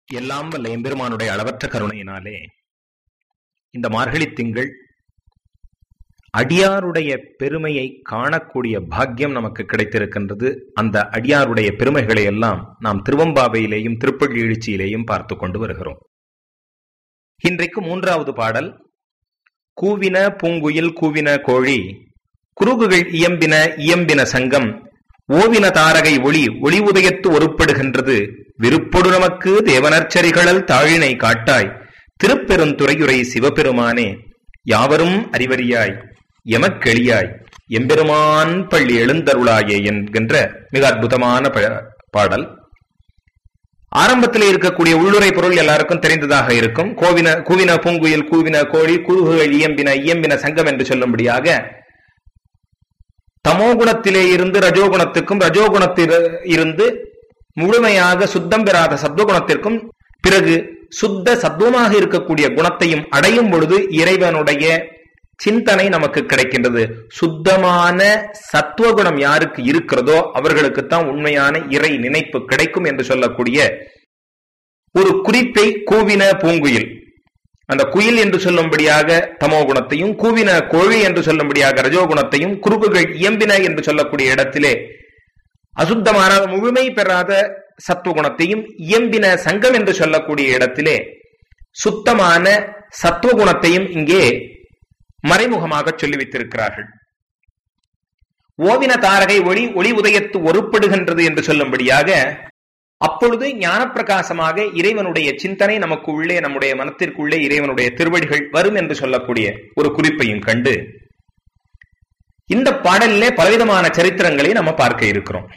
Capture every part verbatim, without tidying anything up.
எல்லாம் வல்ல எம்பெருமானுடைய அளவற்ற கருணையினாலே இந்த மார்கழி திங்கள் அடியாருடைய பெருமையை காணக்கூடிய பாக்கியம் நமக்கு கிடைத்திருக்கின்றது. அந்த அடியாருடைய பெருமைகளை எல்லாம் நாம் திருவம்பாவையிலேயும் திருப்பள்ளி எழுச்சியிலேயும் பார்த்து கொண்டு வருகிறோம். இன்றைக்கு மூன்றாவது பாடல். கூவின பூங்குயில் கூவின கோழி, குருகுகள் இயம்பின இயம்பின சங்கம், ஓவின தாரகை ஒளி ஒளி உதயத்து ஒருப்படுகின்றது, விருப்பொடு நமக்கு தேவனர்ச்சரிகளல் தாழினை காட்டாய், திருப்பெருந்துறையுரை சிவபெருமானே, யாவரும் அறிவறியாய் எமக்கெளியாய் எம்பெருமான் பள்ளி எழுந்தருளாயே என்கின்ற மிக அற்புதமான பாடல். ஆரம்பத்தில் இருக்கக்கூடிய உள்ளுரை பொருள் எல்லாருக்கும் தெரிந்ததாக இருக்கும். கோவின கூவின பூங்குயில் கூவின கோழி, குருகுகள் இயம்பின இயம்பின சங்கம் என்று சொல்லும்படியாக தமோகுணத்திலே இருந்து ரஜோகுணத்துக்கும், ரஜோகுணத்தில் இருந்து முழுமையாக சுத்தம் பெறாத சத்வகுணத்திற்கும், பிறகு சுத்த சத்துவமாக இருக்கக்கூடிய குணத்தையும் அடையும் பொழுது இறைவனுடைய சிந்தனை நமக்கு கிடைக்கின்றது. சுத்தமான சத்துவகுணம் யாருக்கு இருக்கிறதோ அவர்களுக்குத்தான் உண்மையான இறை நினைப்பு கிடைக்கும் என்று சொல்லக்கூடிய ஒரு குறிப்பை கூவின பூங்குயில், அந்த குயில் என்று சொல்லும்படியாக தமோ குணத்தையும், கூவின கோழி என்று சொல்லும்படியாக ரஜோகுணத்தையும், குறுகுகள் இயம்பின என்று சொல்லக்கூடிய இடத்திலே அசுத்தமான முழுமை பெறாத சத்துவகுணத்தையும், இயம்பின சங்கம் என்று சொல்லக்கூடிய இடத்திலே சுத்தமான சத்துவகுணத்தையும் இங்கே மறைமுகமாக சொல்லி வைத்திருக்கிறார்கள். ஓவின தாரகை ஒளி ஒளி உதயத்து ஒருப்படுகின்றது என்று சொல்லும்படியாக அப்பொழுது ஞானப்பிரகாசமாக இறைவனுடைய சிந்தனை நமக்கு உள்ளே, நம்முடைய மனத்திற்குள்ளே இறைவனுடைய திருவடிகள் வரும் என்று சொல்லக்கூடிய ஒரு குறிப்பையும் கண்டு இந்த பாடலிலே பலவிதமான சரித்திரங்களை நம்ம பார்க்க இருக்கிறோம்.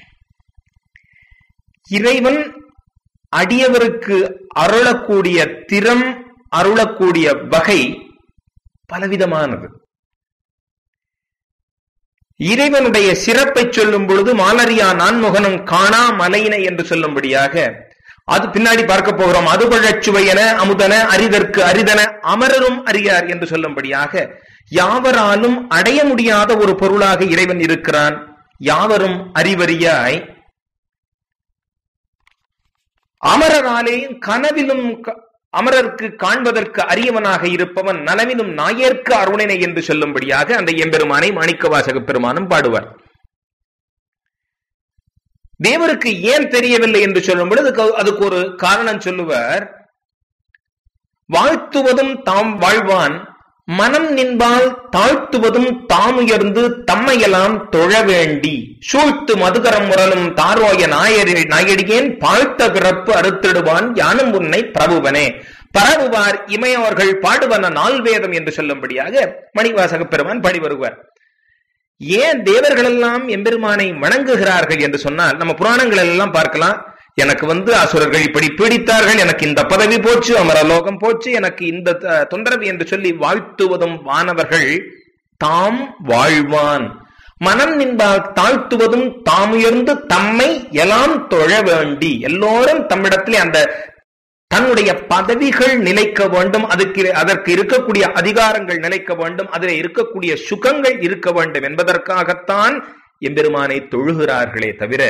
இறைவன் அடியவருக்கு அருளக்கூடிய திறம், அருளக்கூடிய வகை பலவிதமானது. இறைவனுடைய சிறப்பை சொல்லும் பொழுது மாலரியா நான்முகனும் காணா மலையினை என்று சொல்லும்படியாக அது பின்னாடி பார்க்க போகிறோம். அதுபழச்சுவையென அமுதன அரிதற்கு அரிதன அமரரும் அறியார் என்று சொல்லும்படியாக யாவராலும் அடைய முடியாத ஒரு பொருளாக இறைவன் இருக்கிறான். யாவரும் அறிவறியாய் அமரராலேயும் கனவிலும் அமரருக்கு காண்பதற்கு அரியவனாக இருப்பவன் நலவிலும் நாயர்க்கு அருணினை என்று சொல்லும்படியாக அந்த எம்பெருமானை மாணிக்கவாசக பெருமானும் பாடுவார். தேவருக்கு ஏன் தெரியவில்லை என்று சொல்லும் பொழுது அதுக்கு ஒரு காரணம் சொல்லுவார். வாழ்த்துவதும் தாம் வாழ்வான், மனம் நின்பால் தாழ்த்துவதும் தாம் உயர்ந்து தம்மையெல்லாம் தொழ வேண்டி, சூழ்த்து மதுகரம் முரலும் தாரோய நாயரி நாயடியேன் பாழ்த்த பிறப்பு அறுத்திடுவான் யானும் உன்னை பிரபுவனே, பரவுவார் இமையவர்கள் பாடுவன நாள் வேதம் என்று சொல்லும்படியாக மணிவாசக பெருமான் பாடி வருவார். ஏன் தேவர்கள் எல்லாம் எம்பெருமானை வணங்குகிறார்கள் என்று சொன்னால் நம்ம புராணங்கள் எல்லாம் பார்க்கலாம். எனக்கு வந்து அசுரர்கள் இப்படி பீடித்தார்கள், எனக்கு இந்த பதவி போச்சு, அமரலோகம் போச்சு, எனக்கு இந்த தொந்தரவு என்று சொல்லி வாழ்த்துவதும் வானவர்கள் தாம் வாழ்வான், மனம் நின்பால் தாழ்த்துவதும் தாம் உயர்ந்து தம்மை எல்லாம் தொழ வேண்டி, எல்லோரும் தம்மிடத்திலே அந்த தன்னுடைய பதவிகள் நிலைக்க வேண்டும், அதுக்கு அதற்கு இருக்கக்கூடிய அதிகாரங்கள் நிலைக்க வேண்டும், அதில் இருக்கக்கூடிய சுகங்கள் இருக்க வேண்டும் என்பதற்காகத்தான் எம்பெருமானை தொழுகிறார்களே தவிர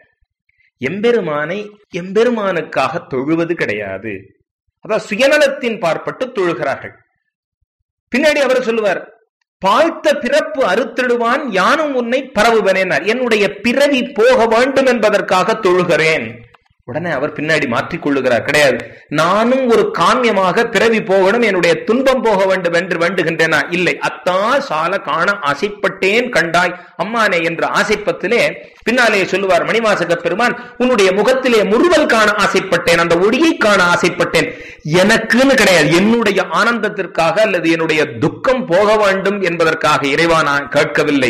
எம்பெருமானை எம்பெருமானுக்காக தொழுவது கிடையாது. அதான் சுயநலத்தின் பார்ப்பட்டு தொழுகிறார்கள். பின்னாடி அவர் சொல்லுவார், பாழ்த்த பிறப்பு அறுத்திடுவான் யானும் உன்னை பரவுவனேனார், என்னுடைய பிறவி போக வேண்டும் என்பதற்காக தொழுகிறேன். உடனே அவர் பின்னாடி மாற்றிக் கொள்ளுகிறார். கிடையாது, நானும் ஒரு காமியமாக பிறவி போகணும், என்னுடைய துன்பம் போக வேண்டும் என்று வேண்டுகின்றேனா? இல்லை, அத்தா சால காண ஆசைப்பட்டேன் கண்டாய் அம்மானே என்ற ஆசைப்பத்திலே பின்னாலே சொல்லுவார் மணிவாசக பெருமான், உன்னுடைய முகத்திலே முறுவல் காண ஆசைப்பட்டேன், அந்த ஒளியை காண ஆசைப்பட்டேன். எனக்குன்னு கிடையாது, என்னுடைய ஆனந்தத்திற்காக அல்லது என்னுடைய துக்கம் போக வேண்டும் என்பதற்காக இறைவா நான் கேட்கவில்லை,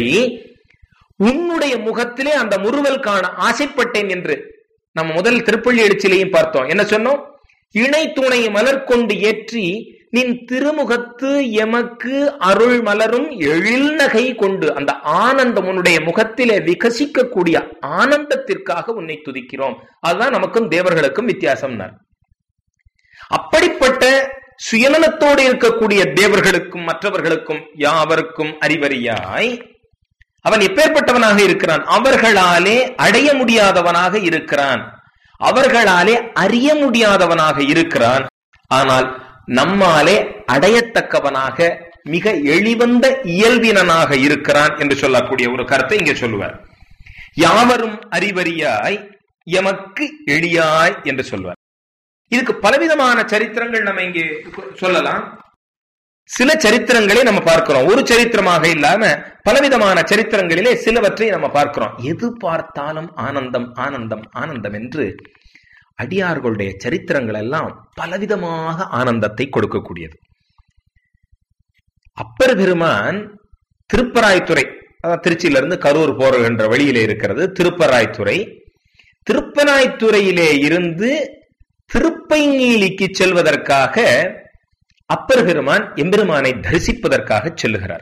உன்னுடைய முகத்திலே அந்த முறுவல் காண ஆசைப்பட்டேன் என்று நம்ம முதல் திருப்பள்ளி எழுச்சியிலையும் பார்த்தோம். என்ன சொன்னோம்? இணை துணை மலர் கொண்டு ஏற்றி நின் திருமுகத்து எமக்கு அருள் மலரும் எழில் நகை கொண்டு, அந்த ஆனந்தம் உன்னுடைய முகத்திலே விகசிக்கக்கூடிய ஆனந்தத்திற்காக உன்னை துதிக்கிறோம். அதுதான் நமக்கும் தேவர்களுக்கும் வித்தியாசம். அப்படிப்பட்ட சுயநலத்தோடு இருக்கக்கூடிய தேவர்களுக்கும் மற்றவர்களுக்கும் யாவருக்கும் அறிவறியாய் அவன் எப்பேற்பட்டவனாக இருக்கிறான்? அவர்களாலே அடைய முடியாதவனாக இருக்கிறான். அவர்களாலே அறிய முடியாதவனாக இருக்கிறான். ஆனால் நம்மாலே அடையத்தக்கவனாக மிக எளிவந்த இயல்பினனாக இருக்கிறான் என்று சொல்லக்கூடிய ஒரு கருத்தை இங்கே சொல்லுவார். யாவரும் அறிவறியாய் எமக்கு எளியாய் என்று சொல்வார். இதுக்கு பலவிதமான சரித்திரங்கள் நம்ம இங்கே சொல்லலாம். சில சரித்திரங்களே நம்ம பார்க்கிறோம், ஒரு சரித்திரமாக இல்லாம பலவிதமான சரித்திரங்களிலே சிலவற்றை நம்ம பார்க்கிறோம். எது பார்த்தாலும் ஆனந்தம் ஆனந்தம் ஆனந்தம் என்று அடியார்களுடைய சரித்திரங்கள் எல்லாம் பலவிதமாக ஆனந்தத்தை கொடுக்கக்கூடியது. அப்பர் பெருமான் திருப்பராய்த்துறை, திருச்சியிலிருந்து கரூர் போகின்ற வழியிலே இருக்கிறது திருப்பராய்த்துறை. திருப்பராய்த்துறையிலே இருந்து திருப்பைங்கீலிக்கு செல்வதற்காக அப்பர் பெருமான் எம்பெருமானை தரிசிப்பதற்காக செல்லுகிறார்.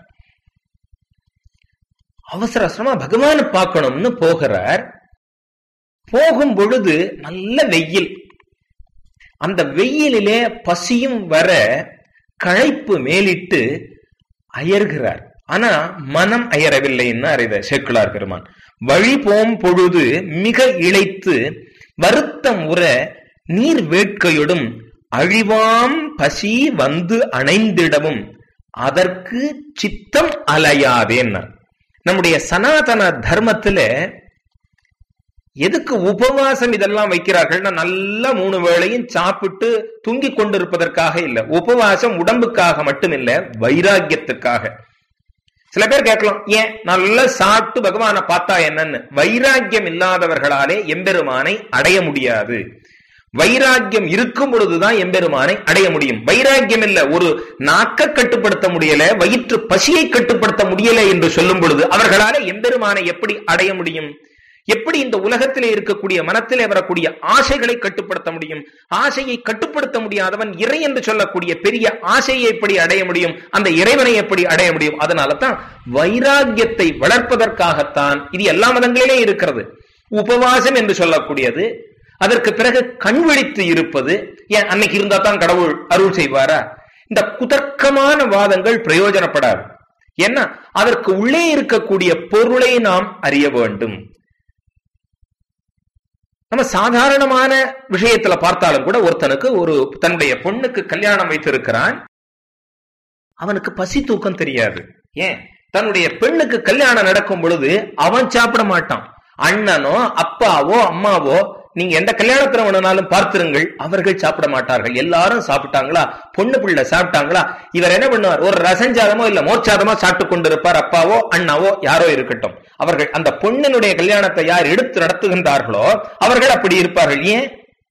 அவசர அவசரமா பகவானை பார்க்கணும்னு போகிறார். போகும் பொழுது நல்ல வெயில். அந்த வெயிலிலே பசியும் வர களைப்பு மேலிட்டு அயர்கிறார். ஆனா மனம் அயரவில்லைன்னு அறித சேக்கிழார் பெருமான். வழி போம் பொழுது மிக இளைத்து வருத்தம் உற நீர் வேட்கையோடும் அழிவாம் பசி வந்து அணைந்திடவும் அதற்கு சித்தம் அலையாதேன். நம்முடைய சனாதன தர்மத்துல எதுக்கு உபவாசம் இதெல்லாம் வைக்கிறார்கள்னா நல்ல மூணு வேளையும் சாப்பிட்டு தூங்கி கொண்டிருப்பதற்காக இல்ல. உபவாசம் உடம்புக்காக மட்டும் இல்ல, வைராக்கியத்துக்காக. சில பேர் கேட்கலாம், ஏன் நல்லா சாப்பிட்டு பகவானை பார்த்தா என்னன்னு? வைராக்கியம் இல்லாதவர்களாலே எம்பெருமானை அடைய முடியாது. வைராக்கியம் இருக்கும் பொழுதுதான் எம்பெருமானை அடைய முடியும். வைராக்கியம் இல்ல, ஒரு நாக்க கட்டுப்படுத்த முடியல, வயிற்று பசியை கட்டுப்படுத்த முடியல என்று சொல்லும் பொழுது அவர்களால எம்பெருமானை எப்படி அடைய முடியும்? எப்படி இந்த உலகத்திலே இருக்கக்கூடிய மனத்திலே வரக்கூடிய ஆசைகளை கட்டுப்படுத்த முடியும்? ஆசையை கட்டுப்படுத்த முடியாதவன் இறை என்று சொல்லக்கூடிய பெரிய ஆசையை எப்படி அடைய முடியும்? அந்த இறைவனை எப்படி அடைய முடியும்? அதனால தான் வைராக்கியத்தை வளர்ப்பதற்காகத்தான் இது எல்லா மதங்களிலே இருக்கிறது. உபவாசம் என்று சொல்லக்கூடியது, அதற்கு பிறகு கண் விழித்து இருப்பது. ஏன் அன்னைக்கு இருந்தா தான் கடவுள் அருள் செய்வாரா? இந்த குதர்க்கமான வாதங்கள் பிரயோஜனப்படாது. ஏன்னா அதற்கு உள்ளே இருக்கக்கூடிய பொருளை நாம் அறிய வேண்டும். நம்ம சாதாரணமான விஷயத்துல பார்த்தாலும் கூட ஒருத்தனுக்கு ஒரு தன்னுடைய பொண்ணுக்கு கல்யாணம் வைத்திருக்கிறான், அவனுக்கு பசி தூக்கம் தெரியாது. ஏன்? தன்னுடைய பெண்ணுக்கு கல்யாணம் நடக்கும் பொழுது அவன் சாப்பிட மாட்டான். அண்ணனோ அப்பாவோ அம்மாவோ நீங்க எந்த கல்யாணத்துல வேணும்னாலும் பார்த்திருங்கள், அவர்கள் சாப்பிட மாட்டார்கள். எல்லாரும் சாப்பிட்டாங்களா, பொண்ணு பிள்ளை சாப்பிட்டாங்களா, இவர் என்ன பண்ணுவார்? ஒரு ரசஞ்சாதமோ இல்ல மோர்ச்சாதமோ சாப்பிட்டு கொண்டிருப்பார். அப்பாவோ அண்ணாவோ யாரோ இருக்கட்டும், அவர்கள் அந்த பொண்ணினுடைய கல்யாணத்தை யார் எடுத்து நடத்துகின்றார்களோ அவர்கள் அப்படி இருப்பார்கள். ஏன்?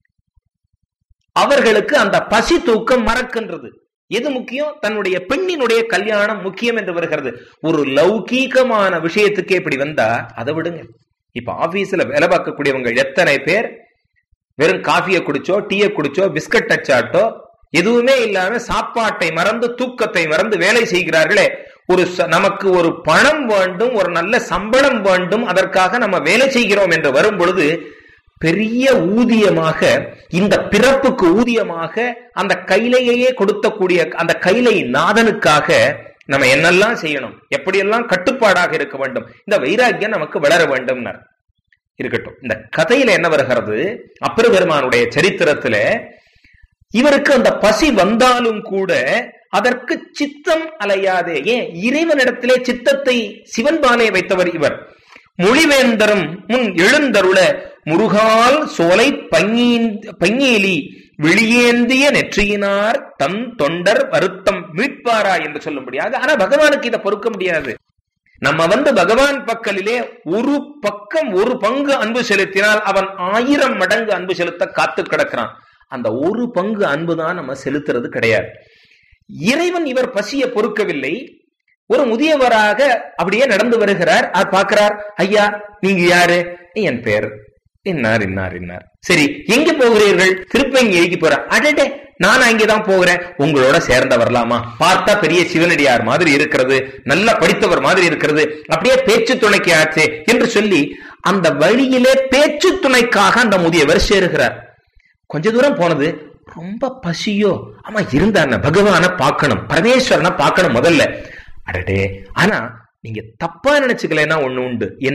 அவர்களுக்கு அந்த பசி தூக்கம் மறக்கின்றது. எது முக்கியம்? தன்னுடைய பெண்ணினுடைய கல்யாணம் முக்கியம் என்று வருகிறது. ஒரு லௌகீகமான விஷயத்துக்கே இப்படி வந்தா அதை விடுங்க. இப்ப ஆபீஸ்ல வேலை பார்க்கக்கூடியவங்க எத்தனை பேர் வெறும் காஃபியை குடிச்சோ டீயை குடிச்சோ பிஸ்கட் டச்சாட்டோ எதுவுமே இல்லாம சாப்பாட்டை மறந்து தூக்கத்தை மறந்து வேலை செய்கிறார்களே. ஒரு நமக்கு ஒரு பணம் வேண்டும், ஒரு நல்ல சம்பளம் வேண்டும், அதற்காக நம்ம வேலை செய்கிறோம் என்று வரும் பொழுது பெரிய ஊதியமாக, இந்த பிறப்புக்கு ஊதியமாக அந்த கைலையே கொடுத்தக்கூடிய அந்த கைலை நாதனுக்காக நம்ம என்னெல்லாம் செய்யணும், எப்படியெல்லாம் கட்டுப்பாடாக இருக்க வேண்டும், இந்த வைராக்கியம் நமக்கு வளர வேண்டும் இருக்கட்டும். இந்த கதையில என்ன வருகிறது? அப்பர் பெருமானுடைய சரித்திரத்துல இவருக்கு அந்த பசி வந்தாலும் கூட அதற்கு சித்தம் அலையாதே. ஏன்? இறைவனிடத்திலே சித்தத்தை சிவன்பாலே வைத்தவர் இவர். மொழிவேந்தரும் முன் எழுந்தருள முருகால் சோலை பங்கீலி வெளியேந்திய நெற்றியினார் தன் தொண்டர் வருத்தம் மீட்பாரா என்று சொல்லும்படியாக. ஆனா பகவானுக்கு இதை பொறுக்க முடியாது. நம்ம வந்து பகவான் பக்கலிலே ஒரு பக்கம் ஒரு பங்கு அன்பு செலுத்தினால் அவன் ஆயிரம் மடங்கு அன்பு செலுத்த காத்து கிடக்கிறான். அந்த ஒரு பங்கு அன்புதான் நம்ம செலுத்துறது கிடையாது. இறைவன் இவர் பசியை பொறுக்கவில்லை. ஒரு முதியவராக அப்படியே நடந்து வருகிறார். பார்க்கிறார், ஐயா நீங்க யாரு? என் பேர் இன்னார் இன்னார் இன்னார். சரி, எங்க போகிறீர்கள்? திருப்பங்கேரிக்கு போற. அடடே, நான் அங்கேதான் போகிறேன், உங்களோட சேர்ந்த வரலாமா? பார்த்தா பெரிய சிவனடியார் மாதிரி இருக்கிறது, நல்லா படித்தவர் மாதிரி இருக்கிறது, அப்படியே பேச்சு துணைக்கு ஆச்சு என்று சொல்லி அந்த வழியிலே பேச்சு துணைக்காக அந்த முதியவர் சேருகிறார். கொஞ்ச தூரம் போனது, ரொம்ப பசியோ, ஆமா இருந்தா பகவான பார்க்கணும், பரமேஸ்வரனை பார்க்கணும் முதல்ல. அடடே, ஆனா நீங்க தப்பா நினைச்சுக்கலன்னா ஒண்ணு உண்டு. என்ன?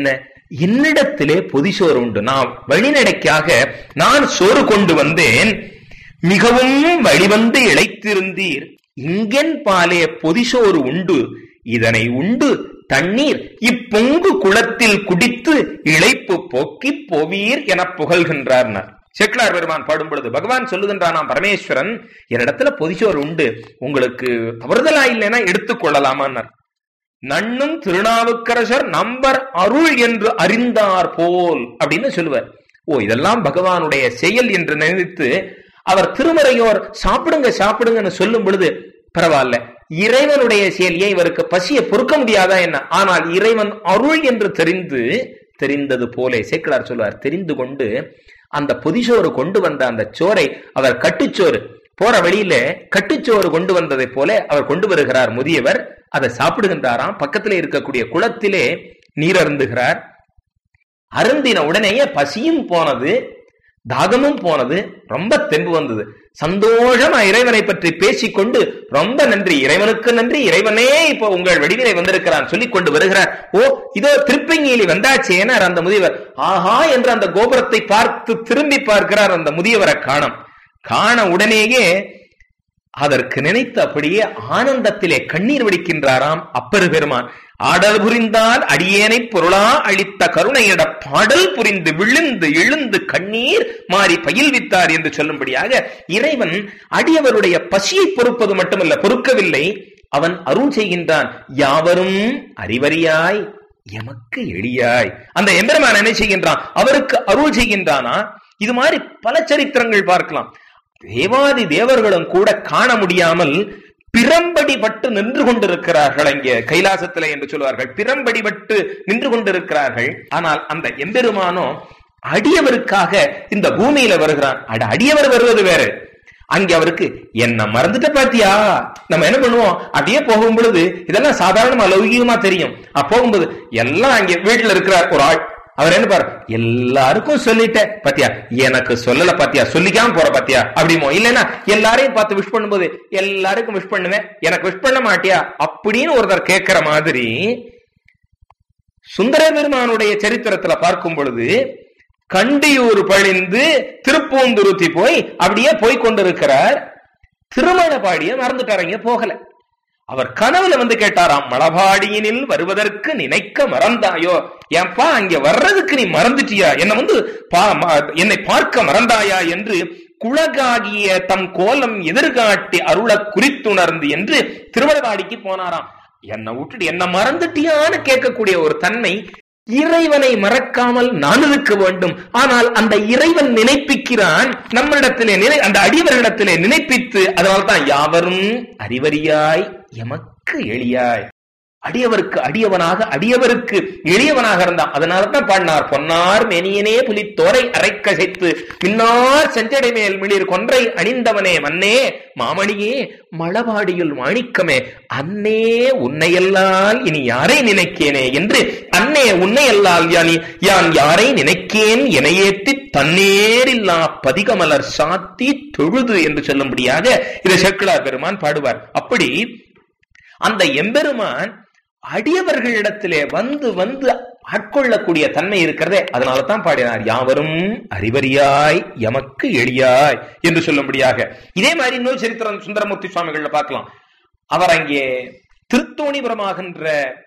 என்னிடத்திலே பொதிசோறு உண்டு, நான் வழிநடைக்காக நான் சோறு கொண்டு வந்தேன், மிகவும் வழிவந்து இளைத்திருந்தீர், இங்கென் பாலே பொதிசோறு உண்டு, இதனை உண்டு தண்ணீர் இப்பொங்கு குளத்தில் குடித்து இளைப்பு போக்கி போவீர் என புகழ்கின்றார். சேக்கிழார் பெருமான் பாடும் பொழுது பகவான் சொல்லுகின்றானாம், பரமேஸ்வரன் என்னிடத்துல பொதிசோறு உண்டு, உங்களுக்கு தவறுதலா இல்லைன்னா எடுத்துக் கொள்ளலாமான்னார். நன்னும் திருநாவுக்கரசர் நம்பர் அருள் என்று அறிந்தார் போல் அப்படின்னு சொல்லுவார். ஓ, இதெல்லாம் பகவானுடைய செயல் என்று நினைத்து அவர் திருமறையோர் சாப்பிடுங்க சாப்பிடுங்கன்னு சொல்லும் பொழுது பரவாயில்ல, இறைவனுடைய செயல், ஏன் இவருக்கு பசியை பொறுக்க முடியாதா என்ன? ஆனால் இறைவன் அருள் என்று தெரிந்து தெரிந்தது போலே சேக்கிழார் சொல்வார், தெரிந்து கொண்டு அந்த பொதிசோறு கொண்டு வந்த அந்த சோறை அவர் கட்டுச்சோறு போற வழியில கட்டுச்சோறு கொண்டு வந்ததை போல அவர் கொண்டு வருகிறார். முதியவர் அதை சாப்பிடுகின்றாராம். பக்கத்திலே இருக்கக்கூடிய குளத்திலே நீர் அருந்துகிறார். அருந்தின உடனேயே பசியும் போனது, தாகமும் போனது, ரொம்ப தெம்பு வந்தது. சந்தோஷமா இறைவனை பற்றி பேசிக்கொண்டு ரொம்ப நன்றி, இறைவனுக்கு நன்றி, இறைவனே இப்போ உங்கள் வடிவிலே வந்திருக்கிறான் சொல்லிக் கொண்டு வருகிறார். ஓ, இதோ திருப்பங்கியிலி வந்தாச்சேனார் அந்த முதியவர். ஆஹா என்று அந்த கோபுரத்தை பார்த்து திரும்பி பார்க்கிறார். அந்த முதியவரை காணம் காண உடனேயே அதற்கு நினைத்து அப்படியே ஆனந்தத்திலே கண்ணீர் வடிக்கின்றாராம் அப்பரு பெருமான். ஆடல் புரிந்தால் அடியேனை பொருளா அளித்த கருணையிட பாடல் புரிந்து விழுந்து எழுந்து கண்ணீர் மாறி பயில்வித்தார் என்று சொல்லும்படியாக இறைவன் அடியவருடைய பசியை பொறுப்பது மட்டுமல்ல, பொறுக்கவில்லை, அவன் அருள் செய்கின்றான். யாவரும் அறிவறியாய் எமக்கு எளியாய். அந்த எம்பெருமான் என்ன செய்கின்றான்? அவருக்கு அருள் செய்கின்றானா? இது மாதிரி பல சரித்திரங்கள் பார்க்கலாம். தேவாதி தேவர்களும் கூட காண முடியாமல் பிரம்படி பட்டு நின்று கொண்டிருக்கிறார்கள். அங்கே கைலாசத்திலே என்று சொல்வார்கள், பிரம்படி பட்டு நின்று கொண்டிருக்கிறார்கள். ஆனால் அந்த எம்பெருமானோ அடியவருக்காக இந்த பூமியில வருகிறான். அட, அடியவர் வருவது வேறு, அங்கே அவருக்கு என்ன மறந்துட்ட பாத்தியா? நம்ம என்ன பண்ணுவோம், அப்படியே போகும் பொழுது இதெல்லாம் சாதாரணமா லௌகிகமா தெரியும். போகும்போது எல்லாம் அங்கே வீட்டுல இருக்கிறார் ஒரு ஆள், அவர் என்ன பாரு, எல்லாருக்கும் சொல்லிட்டேன் பாத்தியா, எனக்கு சொல்லல பாத்தியா, சொல்லிக்காம போற பாத்தியா அப்படிமோ. இல்லைன்னா எல்லாரையும் பார்த்து விஷ் பண்ணும்போது எல்லாருக்கும் விஷ் பண்ணுவேன், எனக்கு விஷ் பண்ண மாட்டியா அப்படின்னு ஒருத்தர் கேட்கிற மாதிரி சுந்தர பெருமானுடைய சரித்திரத்துல பார்க்கும் பொழுது கண்டியூர் பழிந்து திருப்பூந்துருத்தி போய் அப்படியே போய் கொண்டிருக்கிறார். திருமணபாடிய மறந்துட்டாரங்க, போகல. அவர் கனவுல வந்து கேட்டாராம், மலபாடியினில் வருவதற்கு நினைக்க மறந்தாயோ? ஏன்பா அங்க வர்றதுக்கு நீ மறந்துட்டியா? என்ன வந்து என்னை பார்க்க மறந்தாயா என்று குழகாகிய தம் கோலம் எதிர்காட்டி அருள குறித்துணர்ந்து என்று திருமணபாடிக்கு போனாராம். என்னை விட்டுட்டு என்ன மறந்துட்டியான்னு கேட்கக்கூடிய ஒரு தன்மை இறைவனை மறக்காமல் நான் இருக்க வேண்டும். ஆனால் அந்த இறைவன் நினைப்பிக்கிறான் நம்மிடத்திலே, அந்த அடியவர்களிடத்திலே நினைப்பித்து, அதனால்தான் யாவரும் அறிவறியாய் எமக்கு எளியாய். அடியவருக்கு அடியவனாக, அடியவருக்கு எளியவனாக இருந்தான். அதனால்தான் பாடினார், பொன்னார் மேனியனே புலித்தோரை அரைக்கசைத்து பின்னார் செஞ்சடை மேல் மிளிர் கொன்றை அணிந்தவனே மன்னே மாமணியே மலபாடியுள் மாணிக்கமே அன்னே உன்னையல்லால் இனி யாரை நினைக்கேனே என்று, அன்னே உன்னையல்லால் யானி யான் யாரை நினைக்கேன் எனையேத்தி தன்னேரில்லா பதிகமலர் சாத்தி தொழுது என்று சொல்லும்படியாக இதை சேக்கிழார் பெருமான் பாடுவார். அப்படி அந்த எம்பெருமான் அடியவர்களிடத்திலே வந்து வந்து ஆட்கொள்ளக்கூடிய தன்மை இருக்கிறதே, அதனால தான் பாடினார், யாவரும் அறிவறியாய் எமக்கு எளியாய் என்று சொல்லும்படியாக. இதே மாதிரி இன்னொரு சரித்திரம் சுந்தரமூர்த்தி சுவாமிகள்ல பார்க்கலாம். அவர் அங்கே திருத்தோணிபுரமாகின்ற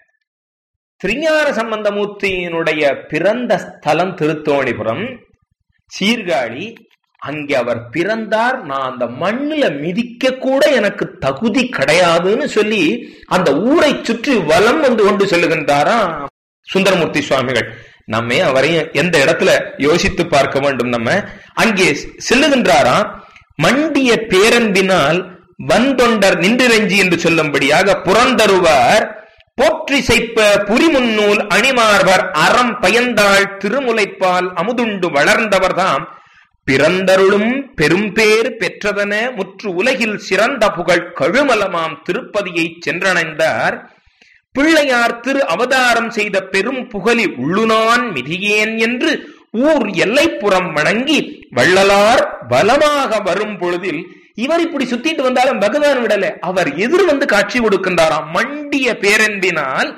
திருஞான சம்பந்தமூர்த்தியினுடைய பிறந்த ஸ்தலம் திருத்தோணிபுரம், சீர்காழி. அங்கே அவர் பிறந்தார். நான் அந்த மண்ணுல மிதிக்க கூட எனக்கு தகுதி கிடையாதுன்னு சொல்லி அந்த ஊரை சுற்றி வலம் வந்து கொண்டு செல்லுகின்றாரா சுந்தரமூர்த்தி சுவாமிகள். நம்ம அவரையும் எந்த இடத்துல யோசித்து பார்க்க வேண்டும். நம்ம அங்கே செல்லுகின்றாரா, மண்டிய பேரன்பினால் வந்தொண்டர் நின்றிரஞ்சி என்று சொல்லும்படியாக புறந்தருவார் போற்றி செய்ப்ப புரிமுன்னூல் அணிமார்வர் அறம் பயந்தாள் திருமுலைப்பால் அமுதுண்டு வளர்ந்தவர்தாம் பிறந்தருளும் பெரும்பேர் பெற்றதன முற்று உலகில் சிறந்த புகழ் கழுமலமாம் திருப்பதியை சென்றடைந்தார். பிள்ளையார் திரு அவதாரம் செய்த பெரும் புகழி உள்ளுனான் மிதியேன் என்று ஊர் எல்லைப்புறம் வணங்கி வள்ளலார் பலமாக வரும் பொழுதில் இவர் இப்படி சுத்திட்டு வந்தாலும் பகவான் விடல, அவர் எதிர் வந்து காட்சி கொடுக்கின்றாராம். மண்டிய பேரன்பினால்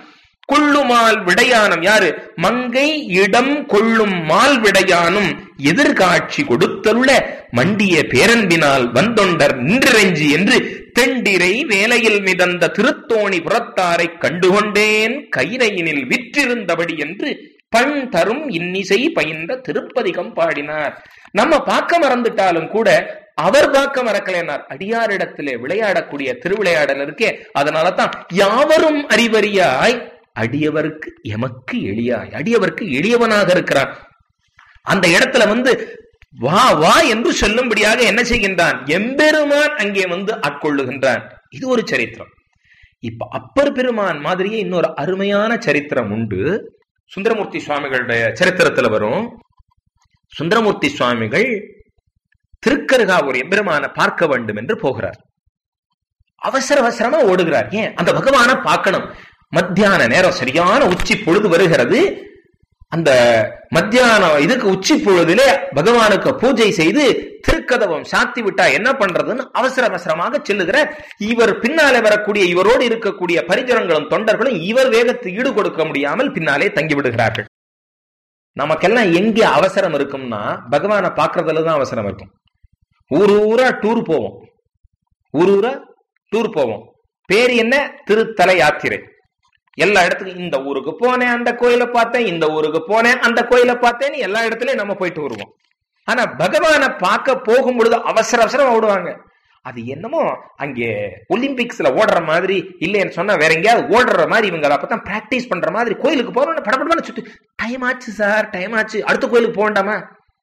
கொள்ளுமால் விடையானம் யாரு? மங்கை இடம் கொள்ளும் மால் விடையானும் எதிர்காட்சி கொடுத்தருள மண்டிய பேரன்பினால் வந்தொண்டர் நின்றிறைஞ்சி என்று தெண்டிரை வேலையில் மிதந்த திருத்தோணி புறத்தாரை கண்டுகொண்டேன் கைரையினில் விற்றிருந்தபடி என்று பண் தரும் இன்னிசை பயின்ற திருப்பதிகம் பாடினார். நம்ம பார்க்க மறந்துட்டாலும் கூட அவர் பார்க்க மறக்கலைனார். அடியாரிடத்திலே விளையாடக்கூடிய திருவிளையாடல் இருக்கே, அதனாலதான் யாவரும் அறிவறியாய் அடியவருக்கு எமக்கு எளியாய், அடியவருக்கு எளியவனாக இருக்கிறான். அந்த இடத்துல வந்து வா வா என்று சொல்லும்படியாக என்ன செய்கின்றான்? எம்பெருமான் அங்கே வந்து ஆட்கொள்ளுகின்றான். இது ஒரு சரித்திரம். இப்ப அப்பர் பெருமான் மாதிரியே இன்னொரு அருமையான சரித்திரம் உண்டு. சுந்தரமூர்த்தி சுவாமிகளுடைய சரித்திரத்துல வரும். சுந்தரமூர்த்தி சுவாமிகள் திருக்கருகாவூர் எம்பெருமான பார்க்க வேண்டும் என்று போகிறார். அவசர அவசரமா ஓடுகிறார். ஏன்? அந்த பகவான பார்க்கணும். மத்தியான நேரம் சரியான உச்சி பொழுது வருகிறது. அந்த மத்தியான இதுக்கு உச்சி பொழுதிலே பகவானுக்கு பூஜை செய்து திருக்கதவம் சாத்தி விட்டா என்ன பண்றதுன்னு அவசர அவசரமாக செல்லுகிற இவர் பின்னாலே வரக்கூடிய இவரோடு இருக்கக்கூடிய பரிஜனங்களும் தொண்டர்களும் இவர் வேகத்துக்கு ஈடு கொடுக்க முடியாமல் பின்னாலே தங்கி விடுகிறார்கள். நமக்கெல்லாம் எங்கே அவசரம் இருக்கும்னா பகவானை பார்க்கறதுலதான் அவசரம் இருக்கும். ஊரு ஊரா டூர் போவோம், ஊரு ஊரா டூர் போவோம். பேரு என்ன? திருத்தல யாத்திரை. எல்லா இடத்துக்கும் இந்த ஊருக்கு போனேன், அந்த கோயிலை பார்த்தேன், இந்த ஊருக்கு போனேன், அந்த கோயிலை பார்த்தேன்னு எல்லா இடத்துலயும் நம்ம போயிட்டு வருவோம். ஆனா பகவானை பார்க்க போகும் பொழுது அவசர அவசரம் ஓடுவாங்க. அது என்னமோ அங்கே ஒலிம்பிக்ஸ்ல ஓடுற மாதிரி இல்லைன்னு சொன்னா வேற எங்கேயாவது ஓடுற மாதிரி இவங்க அப்பதான் பிராக்டிஸ் பண்ற மாதிரி கோயிலுக்கு போறோம் படப்படமான சுத்தி டைம் ஆச்சு சார், டைம் ஆச்சு, அடுத்த கோயிலுக்கு போகண்டாமா?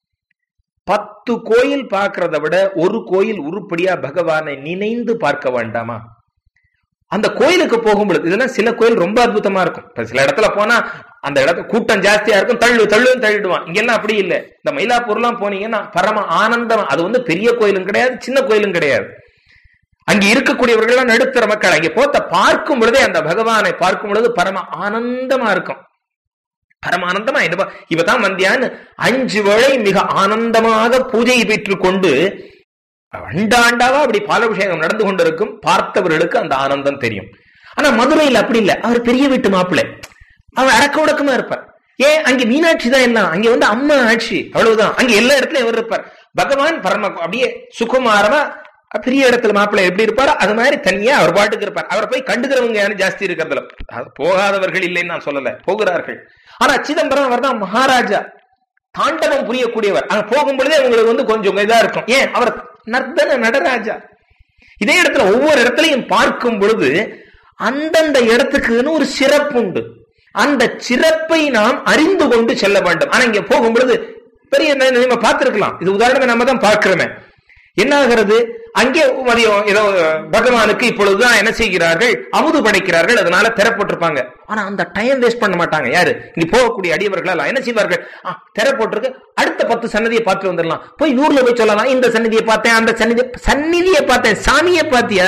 பத்து கோயில் பார்க்கறத விட ஒரு கோயில் உருப்படியா பகவானை நினைந்து பார்க்க வேண்டாமா? அந்த கோயிலுக்கு போகும்பொழுது இதெல்லாம் சில கோயில் ரொம்ப அற்புதமா இருக்கும். இப்ப சில இடத்துல போனா அந்த இடத்துல கூட்டம் ஜாஸ்தியா இருக்கும், தள்ளு தள்ளுன்னு தள்ளிடுவான். இங்கெல்லாம் அப்படி இல்லை. இந்த மயிலாப்பூர் எல்லாம் போனீங்கன்னா பரம ஆனந்தம். அது வந்து பெரிய கோயிலும் கிடையாது, சின்ன கோயிலும் கிடையாது. அங்க இருக்கக்கூடியவர்கள் நடுத்தர மக்கள் அங்கே போத்த பார்க்கும் பொழுதே அந்த பகவானை பார்க்கும் பொழுது பரம ஆனந்தமா இருக்கும். பரம ஆனந்தமா இவதான் வந்தியான்னு அஞ்சு வேளை மிக ஆனந்தமாக பூஜையை பெற்றுக் கொண்டு அண்டாண்டாவா அப்படி பாலாபிஷேகம் நடந்து கொண்டிருக்கும். பார்த்தவர்களுக்கு அந்த ஆனந்தம் தெரியும். ஆனா மதுரையில் அப்படி இல்லை. அவர் பெரிய வீட்டு மாப்பிள்ளை, அவர் அடக்க உடக்கமா இருப்பார். ஏன்? அங்க மீனாட்சி தான் எல்லாம், அங்க வந்து அம்மா ஆட்சி, அவ்வளவுதான். அங்க எல்லா இடத்துலயும் அவர் இருப்பார். பகவான் பரம அப்படியே சுகுமாரமா பெரிய இடத்துல மாப்பிள்ளை எப்படி இருப்பாரோ அது மாதிரி தனியா அவர் பாட்டுக்கு இருப்பார். அவரை போய் கண்டுக்கிறவங்க யாரும் ஜாஸ்தி இருக்கிறதுல போகாதவர்கள் இல்லைன்னு நான் சொல்லல, போகிறார்கள். ஆனா சிதம்பரம் அவர் தான் மகாராஜா, தாண்டவம் புரியக்கூடியவர். அங்க போகும் பொழுதே உங்களுக்கு வந்து கொஞ்சம் இதா இருக்கும். ஏன்? அவர் நர்த்தன நடராஜா. இதே இடத்துல ஒவ்வொரு இடத்துலையும் பார்க்கும் பொழுது அந்தந்த இடத்துக்குன்னு ஒரு சிறப்பு உண்டு. அந்த சிறப்பை நாம் அறிந்து கொண்டு செல்ல வேண்டும். ஆனா இங்க போகும் பொழுது பெரிய நம்ம பார்த்திருக்கலாம். இது உதாரணமே நம்ம தான் பார்க்கிறோமே. என்ன ஆகிறது? அங்கே மதியம் ஏதோ பகவானுக்கு இப்பொழுதுதான் என்ன செய்கிறார்கள்? அமுது படைக்கிறார்கள். அதனால திறப்பட்டிருப்பாங்க. ஆனா அந்த டைம் வேஸ்ட் பண்ண மாட்டாங்க. யாரு? இங்க போகக்கூடிய அடியவர்கள் என்ன செய்வார்கள்? திறப்பட்டிருக்கு, அடுத்த பத்து சன்னதியை பார்த்து வந்துடலாம். போய் ஊர்ல போய் சொல்லலாம், இந்த சன்னதியை பார்த்தேன், அந்த சன்னதி சந்நிதியை பார்த்தேன், சாமியை பார்த்திய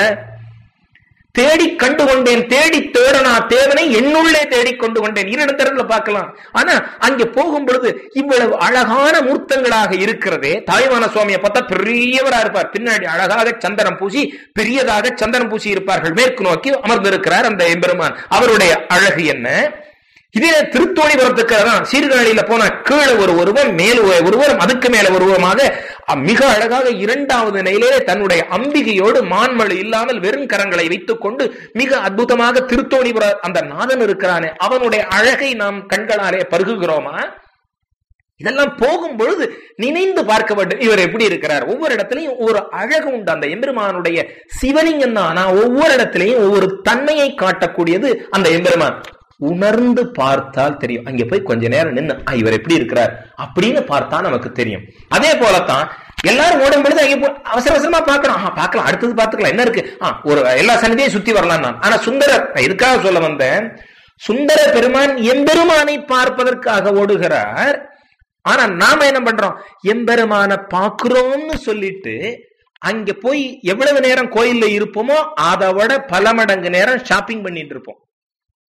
தேடி கண்டு கொண்டேன், தேடி தேடனா தேவனை என்னுள்ளே தேடி கொண்டு கொண்டேன். இரண்டு தரத்துல பார்க்கலாம். ஆனா அங்கே போகும் பொழுது இவ்வளவு அழகான மூர்த்தங்களாக இருக்கிறதே. தாய்மான சுவாமியை பார்த்தா பெரியவரா இருப்பார், பின்னாடி அழகாக சந்தனம் பூசி பெரியதாக சந்தனம் பூசி இருப்பார்கள். மேற்கு நோக்கி அமர்ந்திருக்கிறார் அந்த எம்பெருமான். அவருடைய அழகு என்ன! இதே திருத்தோணிபுரத்துக்கு தான் சீர்காழியில போன கீழே ஒரு உருவம், மேல் உருவம், அதுக்கு மேல உருவமாக மிக அழகாக இரண்டாவது நிலையிலே தன்னுடைய அம்பிகையோடு மான்மழு இல்லாமல் வெறும் கரங்களை வைத்துக் கொண்டு மிக அற்புதமாக திருத்தோணிபுர அந்த நாதன் இருக்கிறானே, அவனுடைய அழகை நாம் கண்களாலே பருகுகிறோமா? இதெல்லாம் போகும் பொழுது நினைந்து பார்க்க வேண்டும். இவர் எப்படி இருக்கிறார்? ஒவ்வொரு இடத்திலையும் ஒரு அழகு உண்டு. அந்த எம்பெருமானுடைய சிவலிங்கம் தான். ஆனா ஒவ்வொரு இடத்திலையும் ஒவ்வொரு தன்மையை காட்டக்கூடியது அந்த எம்பெருமான். உணர்ந்து பார்த்தால் தெரியும். அங்க போய் கொஞ்ச நேரம் நின்று இவர் எப்படி இருக்கிறார் அப்படின்னு பார்த்தா நமக்கு தெரியும். அதே போலத்தான் எல்லாரும் ஓடும் பொழுது அங்க அவசர அவசரமா பார்க்கணும். பார்க்கலாம், அடுத்தது பார்த்துக்கலாம், என்ன இருக்கு, ஒரு எல்லா சன்னதியையும் சுத்தி வரலாம் நான். ஆனா சுந்தரர், இதுக்காக சொல்ல வந்தேன், சுந்தர பெருமான் எம்பெருமானை பார்ப்பதற்காக ஓடுகிறார். ஆனா நாம என்ன பண்றோம்? எம்பெருமான பார்க்கிறோம்னு சொல்லிட்டு அங்க போய் எவ்வளவு நேரம் கோயில்ல இருப்போமோ அதை விட பல மடங்கு நேரம் ஷாப்பிங் பண்ணிட்டு இருப்போம்.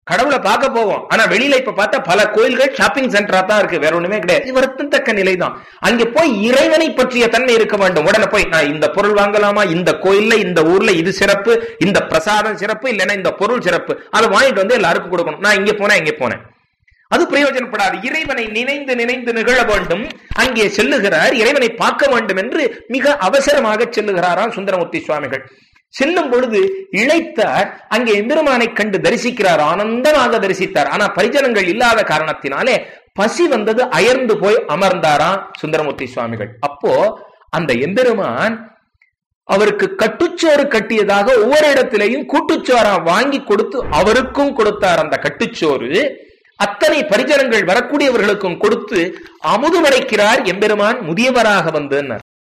கடவுளை பார்க்க போவோம். ஆனா வெளியில இப்ப பார்த்தா பல கோயில்கள் ஷாப்பிங் சென்டரா தான் இருக்கு, வேற ஒண்ணுமே கிடையாது. இது வருத்தத்தக்க நிலைதான். அங்கே போய் இறைவனை பற்றிய தன்மை இருக்க வேண்டும். உடனே போய் நான் இந்த பொருள் வாங்கலாமா, இந்த கோயில்ல இந்த ஊர்ல இது சிறப்பு, இந்த பிரசாதம் சிறப்பு, இல்லைன்னா இந்த பொருள் சிறப்பு, அதை வாங்கிட்டு வந்து எல்லாருக்கும் கொடுக்கணும். நான் இங்க போனேன் இங்க போனேன், அது பிரயோஜனப்படாது. இறைவனை நினைந்து நினைந்து நிகழ வேண்டும். அங்கே செல்லுகிறார், இறைவனை பார்க்க வேண்டும் என்று மிக அவசரமாக செல்லுகிறாராம் சுந்தரமூர்த்தி சுவாமிகள். செல்லும் பொழுது இளைத்தார். அங்கே எம்பெருமானை கண்டு தரிசிக்கிறார், ஆனந்தமாக தரிசித்தார். ஆனா பரிஜனங்கள் இல்லாத காரணத்தினாலே பசி வந்தது, அயர்ந்து போய் அமர்ந்தாராம் சுந்தரமூர்த்தி சுவாமிகள். அப்போ அந்த எம்பெருமான் அவருக்கு கட்டுச்சோறு கட்டியதாக ஒவ்வொரு இடத்திலையும் கூட்டுச்சோரா வாங்கி கொடுத்து அவருக்கும் கொடுத்தார். அந்த கட்டுச்சோறு அத்தனை பரிஜனங்கள் வரக்கூடியவர்களுக்கும் கொடுத்து அமுதுமடைக்கிறார் எம்பெருமான் முதியவராக வந்து.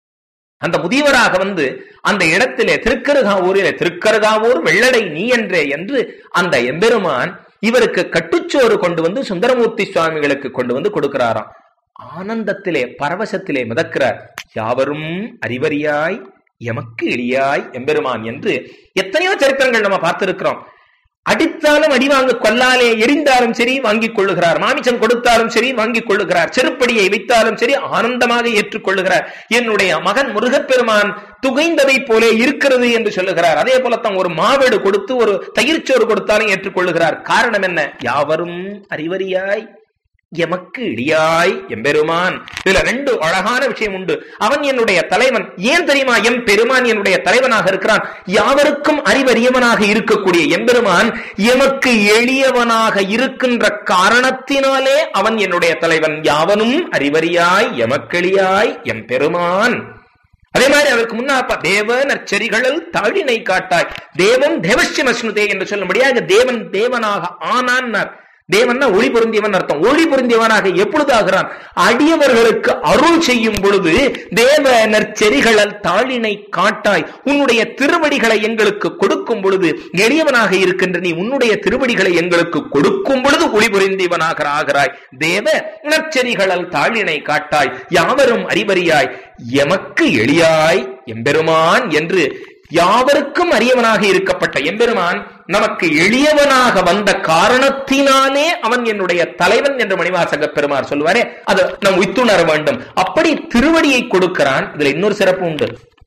அந்த முதியவராக வந்து அந்த இடத்திலே திருக்கருகாவூரிலே திருக்கருகாவூர் வெள்ளடை நீ என்றே என்று அந்த எம்பெருமான் இவருக்கு கட்டுச்சோறு கொண்டு வந்து சுந்தரமூர்த்தி சுவாமிகளுக்கு கொண்டு வந்து கொடுக்கிறாராம். ஆனந்தத்திலே பரவசத்திலே மிதக்கிறார். யாவரும் அறிவறியாய் எமக்கு எளியாய் எம்பெருமான் என்று எத்தனையோ சரித்திரங்கள் நம்ம பார்த்திருக்கிறோம். அடித்தாலும் அடி வாங்க கொல்லாலே எரிந்தாலும் சரி வாங்கிக் கொள்ளுகிறார், மாமிசம் கொடுத்தாலும் சரி வாங்கிக் கொள்ளுகிறார், செருப்படியை வைத்தாலும் சரி ஆனந்தமாக ஏற்றுக்கொள்ளுகிறார். என்னுடைய மகன் முருகப்பெருமான் துகைந்ததை போலே இருக்கிறது என்று சொல்லுகிறார். அதே போலத்தான் ஒரு மாவேடு கொடுத்து ஒரு தயிர்ச்சோறு கொடுத்தாலும் ஏற்றுக்கொள்ளுகிறார். காரணம் என்ன? யாவரும் அறிவறியாய் எமக்கு இடியாய் எம்பெருமான். இதுல ரெண்டு அழகான விஷயம் உண்டு. அவன் என்னுடைய தலைவன். ஏன் தெரியுமா? எம் பெருமான் என்னுடைய தலைவனாக இருக்கிறான். யாவருக்கும் அறிவறியவனாக இருக்கக்கூடிய எம்பெருமான் எமக்கு எளியவனாக இருக்கின்ற காரணத்தினாலே அவன் என்னுடைய தலைவன். யாவனும் அறிவறியாய் எமக்கெளியாய் எம்பெருமான். அதே மாதிரி அதற்கு முன்னாப்பா தேவ நற்செறிகளில் தாழினை காட்டாய். தேவம் தேவஸ்யமஸ்னுதே என்று சொல்லும்படியாக தேவன் தேவனாக ஆனான். தேவன்னா ஒளி பொருந்தியவன் அர்த்தம். ஒளி பொருந்தியவனாக எப்பொழுது ஆகிறான்? அடியவர்களுக்கு அருள் செய்யும் பொழுது தேவ நற்செறிகளல் தாழினை காட்டாய். உன்னுடைய திருவடிகளை எங்களுக்கு கொடுக்கும் பொழுது எளியவனாக இருக்கின்ற நீ உன்னுடைய திருவடிகளை எங்களுக்கு கொடுக்கும் பொழுது ஒளி பொருந்தியவனாக ஆகிறாய். தேவ நற்செறிகளல் தாழினை காட்டாய். யாவரும் அறிவறியாய் எமக்கு எளியாய் எம்பெருமான் என்று யாவருக்கும் அறியவனாக இருக்கப்பட்ட எம்பெருமான் நமக்கு எளியவனாக வந்த காரணத்தினாலே அவன் என்னுடைய தலைவன் என்று மணிவாசக பெருமார் சொல்லுவாரே, அது நம் உய்த்துணர வேண்டும். அப்படி திருவடியை கொடுக்கிறான். இதுல இன்னொரு சிறப்பு உண்டு.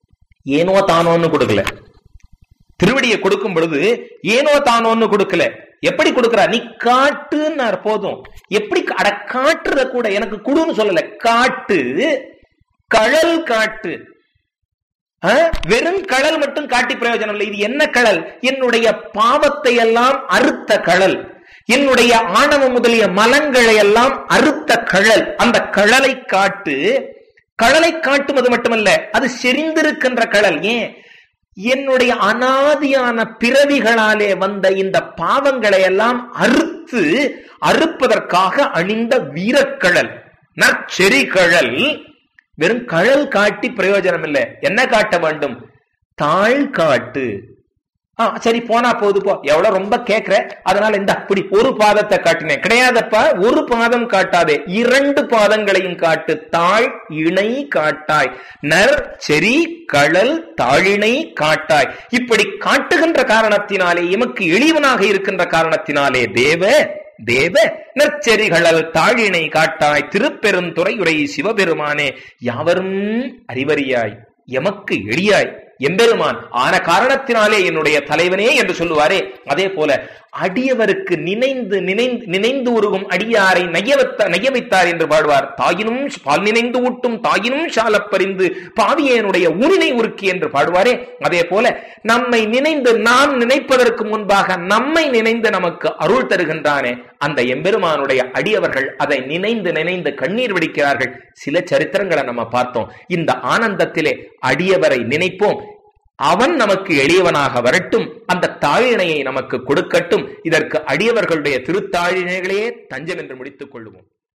ஏனோ தானோன்னு கொடுக்கல. திருவடியை கொடுக்கும் பொழுது ஏனோ தானோன்னு கொடுக்கல. எப்படி கொடுக்கிறார்? நீ காட்டுன்னார் போதும். எப்படி அட காட்டுறத கூட எனக்கு குடுன்னு சொல்லல. காட்டு, கழல் காட்டு. வெறும் கடல் மட்டும் காட்டி பிரயோஜனம் இல்லை. இது என்ன கடல்? என்னுடைய பாவத்தை எல்லாம் அறுத்த கடல், என்னுடைய ஆணவ முதலிய மலங்களை எல்லாம் அறுத்த கடல். அந்த கடலை காட்டு. கடலை காட்டுவது மட்டுமல்ல, அது செறிந்திருக்கின்ற கடல். ஏன்? என்னுடைய அனாதியான பிறவிகளாலே வந்த இந்த பாவங்களை எல்லாம் அறுத்து அறுப்பதற்காக அணிந்த வீரக்கடல், நற்செறி கடல். வெறும் கழல் காட்டி பிரயோஜனம் இல்லை. என்ன காட்ட வேண்டும்? தாழ் காட்டு. ஆஹ் சரி போனா போது போ, எவ்வளவு ரொம்ப கேட்கிற, அதனால இந்த அப்படி ஒரு பாதத்தை காட்டினேன். கிடையாதப்பா, ஒரு பாதம் காட்டாதே, இரண்டு பாதங்களையும் காட்டு. தாழ் இணை காட்டாய், நர் செறி கழல் தாழினை காட்டாய். இப்படி காட்டுகின்ற காரணத்தினாலே, எமக்கு எளிவனாக இருக்கின்ற காரணத்தினாலே தேவ தேவ நற்செறிகளல் தாழினை காட்டாய். திருப்பெருந்துறையுரை சிவபெருமானே யாவரும் அறிவறியாய் எமக்கு எளியாய் எம்பெருமான் ஆன காரணத்தினாலே என்னுடைய தலைவனே என்று சொல்லுவாரே. அதே போல அடியவருக்கு நினைந்து நினைந்து நினைந்து உருகும் அடியாரை நையவத்த நைய வைத்தார் என்று பாடுவார். தாயினும் பால் நினைந்து ஊட்டும் தாயினும் சாலப்பறிந்து பாவியனுடைய ஊரினை உருக்கி என்று பாடுவாரே. அதே போல நம்மை நினைந்து நாம் நினைப்பதற்கு முன்பாக நம்மை நினைந்து நமக்கு அருள் தருகின்றானே அந்த எம்பெருமானுடைய அடியவர்கள் அதை நினைந்து நினைந்து கண்ணீர் வடிக்கிறார்கள். சில சரித்திரங்களை நம்ம பார்த்தோம். இந்த ஆனந்தத்திலே அடியவரை நினைப்போம். அவன் நமக்கு எளியவனாக வரட்டும், அந்த தாழினையை நமக்கு கொடுக்கட்டும். இதற்கு அடியவர்களுடைய திருத்தாழினைகளே தஞ்சம் என்று முடித்துக் கொள்வோம்.